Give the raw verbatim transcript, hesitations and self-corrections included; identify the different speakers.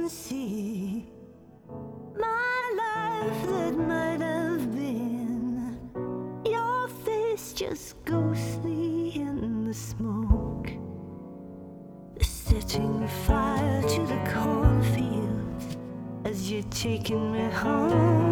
Speaker 1: can see my life that might have been. Your face just ghostly in the smoke, setting fire to the cornfields as you're taking me home.